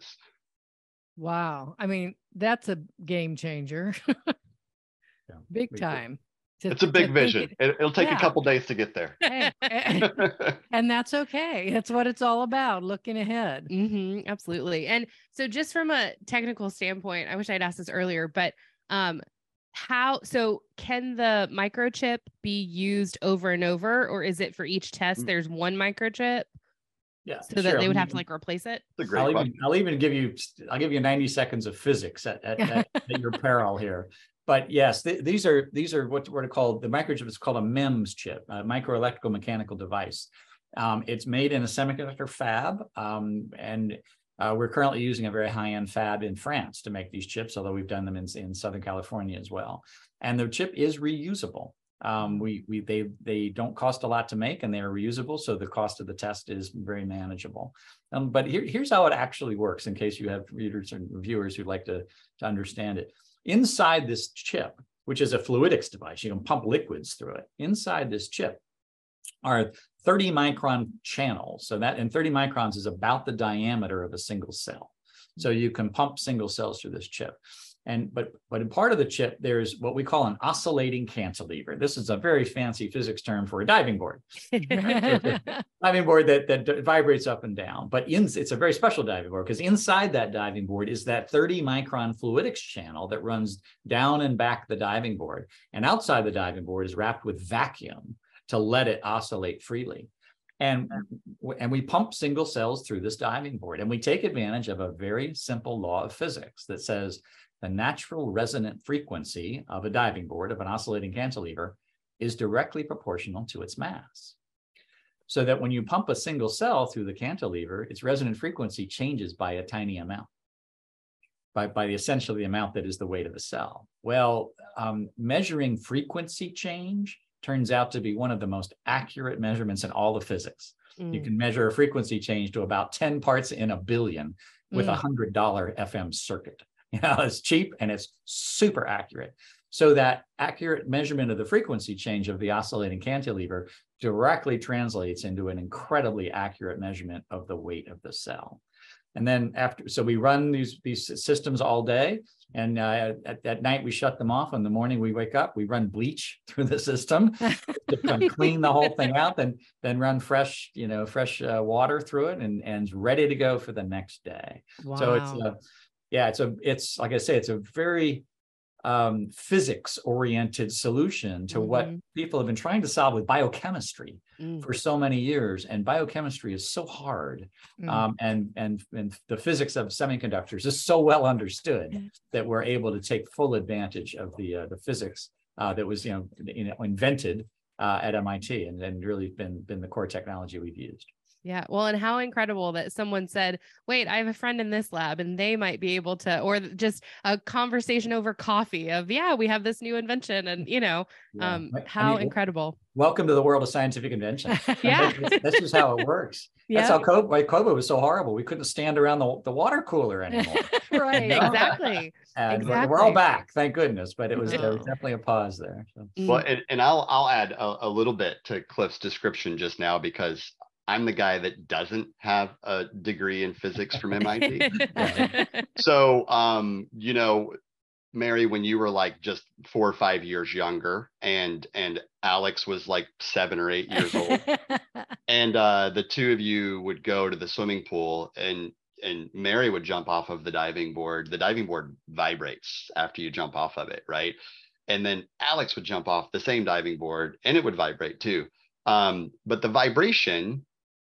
Wow. I mean, that's a game changer. Yeah. Big We- time. To- It's a to big think vision. it- It, it'll take yeah. a couple days to get there. Hey, and that's okay. That's what it's all about, looking ahead. hmm absolutely. And so just from a technical standpoint, I wish I'd asked this earlier, but um, how, so can the microchip be used over and over, or is it for each test, Mm. there's one microchip Yeah, so that sure. they would I have to mean, like replace it? It's a great I'll question. even I'll even give you I'll give you ninety seconds of physics at, at, at, at your peril here. But yes, th- these are these are what we're called, the microchip is called a MEMS chip, a micro electrical mechanical device. Um, it's made in a semiconductor fab, um, and uh, we're currently using a very high-end fab in France to make these chips, although we've done them in, in Southern California as well. And the chip is reusable. Um, we we they they don't cost a lot to make, and they are reusable, so the cost of the test is very manageable. Um, but here, here's how it actually works, in case you have readers and viewers who'd like to, to understand it. Inside this chip, which is a fluidics device, you can pump liquids through it. Inside this chip are thirty micron channels. So that, and thirty microns is about the diameter of a single cell. So you can pump single cells through this chip. And but but in part of the chip, there's what we call an oscillating cantilever. This is a very fancy physics term for a diving board. Diving board that, that vibrates up and down. But in, it's a very special diving board because inside that diving board is that thirty micron fluidics channel that runs down and back the diving board. And outside the diving board is wrapped with vacuum to let it oscillate freely. And, and we pump single cells through this diving board. And we take advantage of a very simple law of physics that says the natural resonant frequency of a diving board, of an oscillating cantilever, is directly proportional to its mass. So that when you pump a single cell through the cantilever, its resonant frequency changes by a tiny amount, by, by the essentially the amount that is the weight of the cell. Well, um, measuring frequency change turns out to be one of the most accurate measurements in all of physics. Mm. You can measure a frequency change to about ten parts in a billion with a mm. one hundred dollar F M circuit. You know, it's cheap and it's super accurate. So that accurate measurement of the frequency change of the oscillating cantilever directly translates into an incredibly accurate measurement of the weight of the cell. And then after, so we run these, these systems all day, and uh, at, at night we shut them off. In the morning we wake up, we run bleach through the system to clean the whole thing out, then then run fresh, you know, fresh uh, water through it, and and ready to go for the next day. Wow. So it's a, yeah, it's a, it's like I say, it's a very um, physics-oriented solution to mm-hmm. what people have been trying to solve with biochemistry mm. for so many years. And biochemistry is so hard, mm. um, and and and the physics of semiconductors is so well understood mm. that we're able to take full advantage of the uh, the physics uh, that was you know, you know invented uh, at M I T, and, and really been been the core technology we've used. Yeah. Well, and how incredible that someone said, wait, I have a friend in this lab and they might be able to, or just a conversation over coffee of, yeah, we have this new invention, and, you know, yeah. um, how I mean, incredible. Welcome to the world of scientific invention. Yeah. That's, that's just how it works. Yeah. That's how COVID, why COVID was so horrible. We couldn't stand around the, the water cooler anymore. Right. You know? Exactly. And exactly. We're all back, thank goodness. But it was, oh. there was definitely a pause there. So. Well, and, and I'll, I'll add a, a little bit to Cliff's description just now, because I'm the guy that doesn't have a degree in physics from M I T. So, um, you know, Mary, when you were like just four or five years younger, and and Alex was like seven or eight years old, and uh, the two of you would go to the swimming pool, and and Mary would jump off of the diving board. The diving board vibrates after you jump off of it, right? And then Alex would jump off the same diving board, and it would vibrate too. Um, but the vibration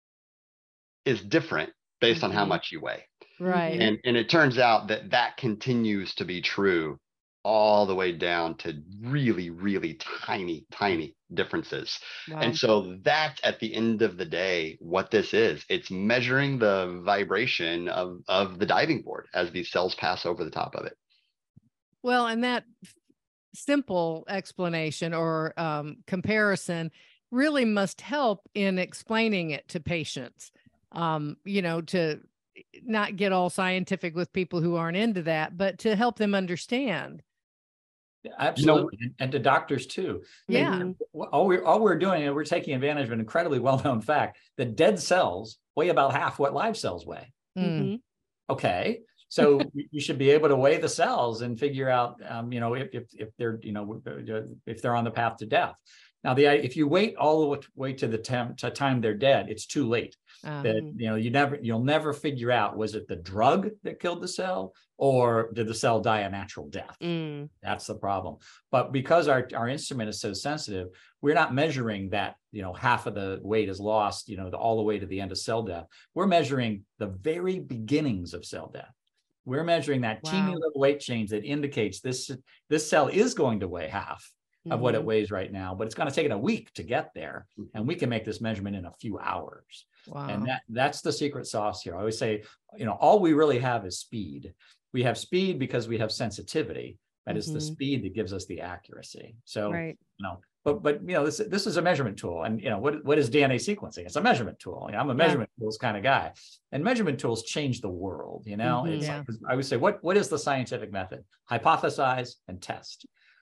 is different based mm-hmm. on how much you weigh. Right. And, and it turns out that that continues to be true all the way down to really, really tiny, tiny differences. Wow. And so that's at the end of the day, what this is. It's measuring the vibration of, of the diving board as these cells pass over the top of it. Well, and that simple explanation or um, comparison really must help in explaining it to patients. Um, you know, to not get all scientific with people who aren't into that, but to help them understand. Absolutely. You know, and to doctors too. Yeah. And all we're, all we're doing is we're taking advantage of an incredibly well-known fact that dead cells weigh about half what live cells weigh. Mm-hmm. Okay. So you should be able to weigh the cells and figure out, um, you know, if, if, if they're, you know, if they're on the path to death. Now, the if you wait all the way to the time, to time they're dead, it's too late. Um, that you know you never you'll never figure out, was it the drug that killed the cell, or did the cell die a natural death? Mm. That's the problem. But because our, our instrument is so sensitive, we're not measuring that, you know, half of the weight is lost, you know, the, all the way to the end of cell death. We're measuring the very beginnings of cell death. We're measuring that wow. teeny little weight change that indicates this this cell is going to weigh half of what it weighs right now, but it's going to take it a week to get there. And we can make this measurement in a few hours. Wow. And that that's the secret sauce here. I always say, you know, all we really have is speed. We have speed because we have sensitivity. That mm-hmm. is the speed that gives us the accuracy. So, right. you know, but, but, you know, this, this is a measurement tool. And, you know, what, what is D N A sequencing? It's a measurement tool. You know, I'm a measurement yeah. tools kind of guy, and measurement tools change the world. You know, mm-hmm, it's yeah. like, I would say, what, what is the scientific method? Hypothesize and test.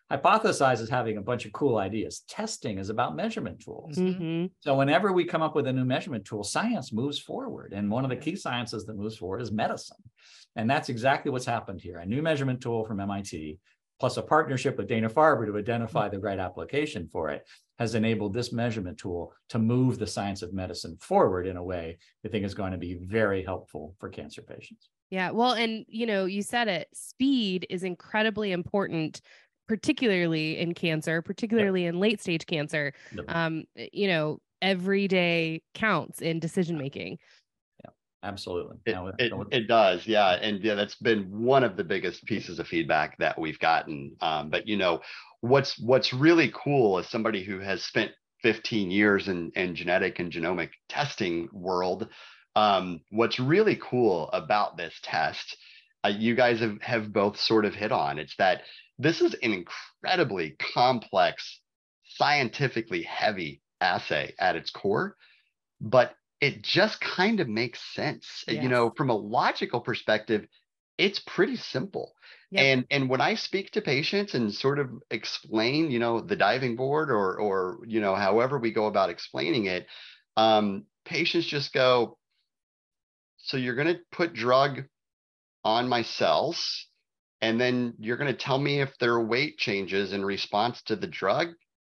hypothesizes having a bunch of cool ideas. Testing is about measurement tools. Mm-hmm. So whenever we come up with a new measurement tool, science moves forward. And one of the key sciences that moves forward is medicine. And that's exactly what's happened here. A new measurement tool from M I T, plus a partnership with Dana-Farber to identify the right application for it, has enabled this measurement tool to move the science of medicine forward in a way I think is going to be very helpful for cancer patients. Yeah, well, and you know, you said it, speed is incredibly important, particularly in cancer, particularly yep. in late stage cancer. Yep. Um, you know, every day counts in decision making. Yeah, absolutely. It, now, it, it does. Yeah. And yeah, that's been one of the biggest pieces of feedback that we've gotten. Um, but you know, what's what's really cool as somebody who has spent fifteen years in, in genetic and genomic testing world, um, what's really cool about this test, uh, you guys have, have both sort of hit on, it's that this is an incredibly complex, scientifically heavy assay at its core, but it just kind of makes sense. Yes. You know, from a logical perspective, it's pretty simple. Yep. And and when I speak to patients and sort of explain, you know, the diving board or or you know, however we go about explaining it, um, patients just go, so you're going to put drug on my cells, and then you're going to tell me if their weight changes in response to the drug?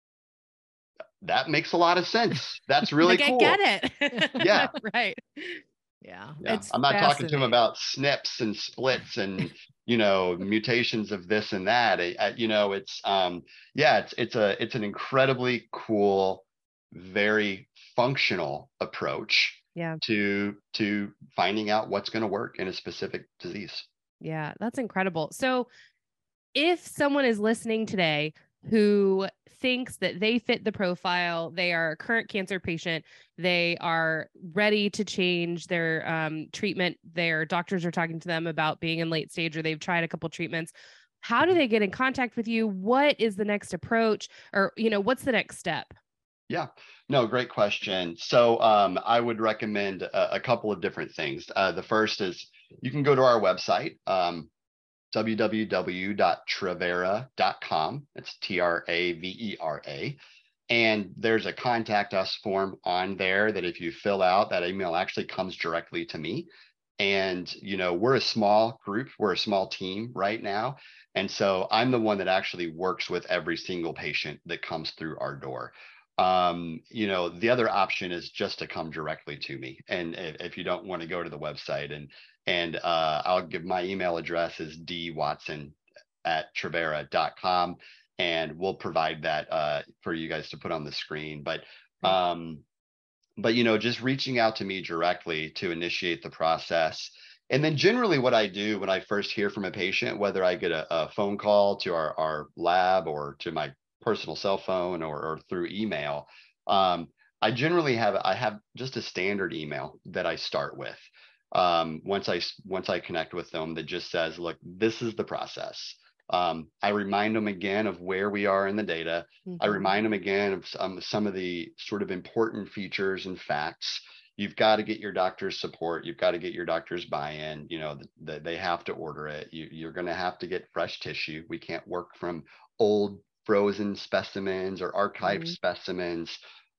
That makes a lot of sense. That's really like, cool. I get it. Yeah. Right. Yeah. Yeah. I'm not talking to him about S N Ps and splits and, you know, mutations of this and that. I, I, you know, it's, um, yeah, it's, it's a, it's an incredibly cool, very functional approach yeah. to, to finding out what's going to work in a specific disease. Yeah, that's incredible. So if someone is listening today who thinks that they fit the profile, they are a current cancer patient, they are ready to change their um, treatment, their doctors are talking to them about being in late stage, or they've tried a couple treatments, how do they get in contact with you? What is the next approach, or, you know, what's the next step? Yeah, no, great question. So um, I would recommend a, a couple of different things. Uh, the first is you can go to our website, um, w w w dot travera dot com. It's T R A V E R A. And there's a contact us form on there that if you fill out, that email actually comes directly to me. And, you know, we're a small group, we're a small team right now. And so I'm the one that actually works with every single patient that comes through our door. Um, you know, the other option is just to come directly to me. And if, if you don't want to go to the website, and and uh, I'll give my email address is d watson at travera dot com, and we'll provide that uh, for you guys to put on the screen. But um, but you know, just reaching out to me directly to initiate the process. And then generally what I do when I first hear from a patient, whether I get a, a phone call to our, our lab or to my personal cell phone or, or through email, um, I generally have I have just a standard email that I start with. Um, once I once I connect with them, that just says, look, this is the process. Um, I remind them again of where we are in the data. Mm-hmm. I remind them again of some, some of the sort of important features and facts. You've got to get your doctor's support. You've got to get your doctor's buy-in. You know, the, the, they have to order it. You, you're going to have to get fresh tissue. We can't work from old frozen specimens or archived mm-hmm. specimens.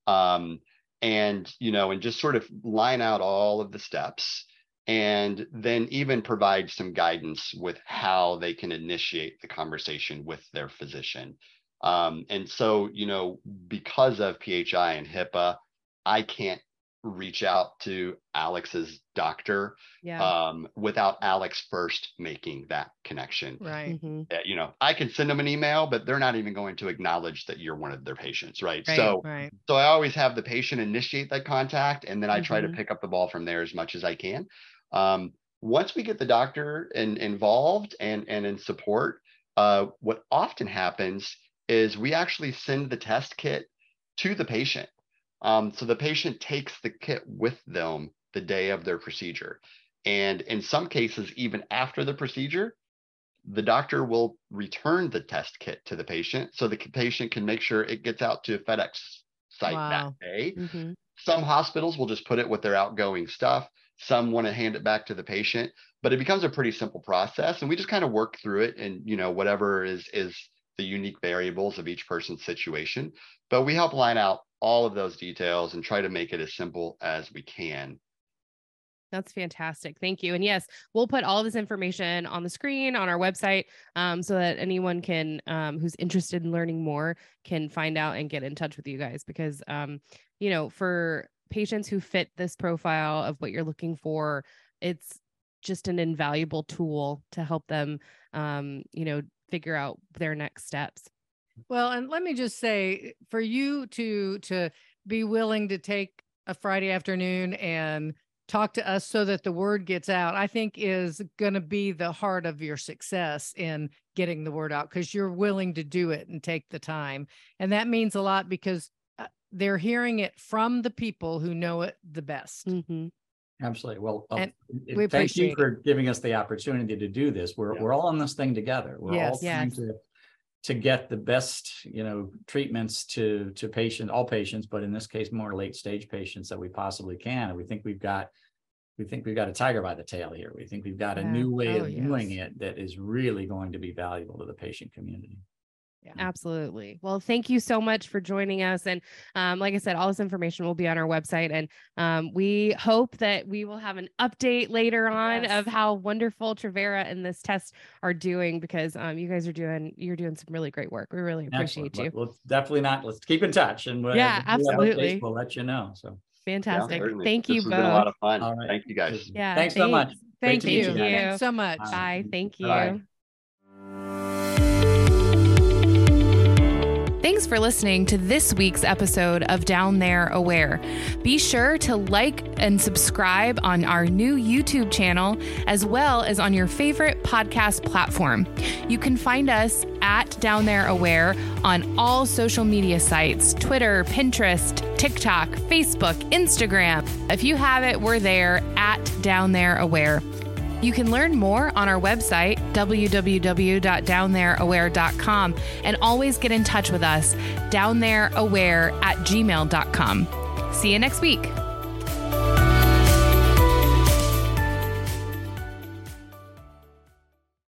Um, and, you know, and just sort of line out all of the steps, and then even provide some guidance with how they can initiate the conversation with their physician. Um, and so, you know, because of P H I and HIPAA, I can't reach out to Alex's doctor yeah. um, without Alex first making that connection. Right. Mm-hmm. Uh, you know, I can send them an email, but they're not even going to acknowledge that you're one of their patients, right? right so, right. so I always have the patient initiate that contact, and then I mm-hmm. try to pick up the ball from there as much as I can. Um, once we get the doctor in, involved and, and in support, uh, what often happens is we actually send the test kit to the patient. Um, so the patient takes the kit with them the day of their procedure. And in some cases, even after the procedure, the doctor will return the test kit to the patient so the patient can make sure it gets out to a FedEx site wow. that day. Mm-hmm. Some hospitals will just put it with their outgoing stuff. Some want to hand it back to the patient, but it becomes a pretty simple process. And we just kind of work through it, and, you know, whatever is, is the unique variables of each person's situation, but we help line out all of those details and try to make it as simple as we can. That's fantastic. Thank you. And yes, we'll put all this information on the screen on our website um, so that anyone can, um, who's interested in learning more, can find out and get in touch with you guys. Because, um, you know, for patients who fit this profile of what you're looking for, it's just an invaluable tool to help them, um, you know, figure out their next steps. Well, and let me just say, for you to to be willing to take a Friday afternoon and talk to us so that the word gets out, I think is going to be the heart of your success in getting the word out, because you're willing to do it and take the time. And that means a lot, because they're hearing it from the people who know it the best. Mm-hmm. Absolutely. Well, uh, we thank you for it. giving us the opportunity to do this. We're yeah. we're all in this thing together. We're yes. all trying yes. to to get the best, you know, treatments to to patients, all patients, but in this case, more late stage patients that we possibly can. And we think we've got we think we've got a tiger by the tail here. We think we've got a yeah. new way oh, of yes. doing it that is really going to be valuable to the patient community. Yeah. Absolutely. Well, thank you so much for joining us. And um, like I said, all this information will be on our website. And um, we hope that we will have an update later on yes. of how wonderful Trevera and this test are doing, because um, you guys are doing, you're doing some really great work. We really appreciate Excellent. you. Well, let's definitely not, let's keep in touch. And we'll, yeah, absolutely. We'll let you know. So fantastic. Yeah, Thank this you has both. been a lot of fun. All right. Thank you guys. Yeah. Thanks so much. Thank Great you. to meet you guys. Thanks so much. Bye. Bye. Thank you. Bye. Thanks for listening to this week's episode of Down There Aware. Be sure to like and subscribe on our new YouTube channel, as well as on your favorite podcast platform. You can find us at Down There Aware on all social media sites: Twitter, Pinterest, TikTok, Facebook, Instagram. If you have it, we're there at Down There Aware. You can learn more on our website, w w w dot down there aware dot com, and always get in touch with us, downthereaware at gmail dot com. See you next week.